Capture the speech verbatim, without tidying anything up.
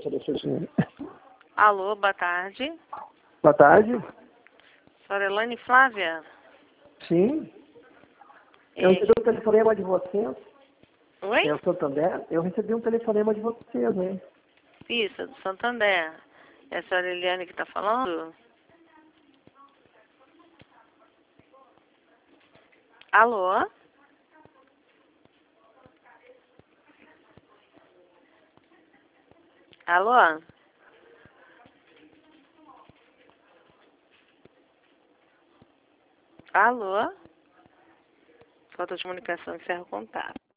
Alô, boa tarde. Boa tarde. Senhora Elaine Flávia? Sim. Eu É... recebi um telefonema de vocês. Oi? É o Santander. Eu recebi um telefonema de vocês, hein? Isso, do Santander. É a senhora Eliane que está falando? Alô? Alô? Alô? Falta de comunicação, encerra o contato.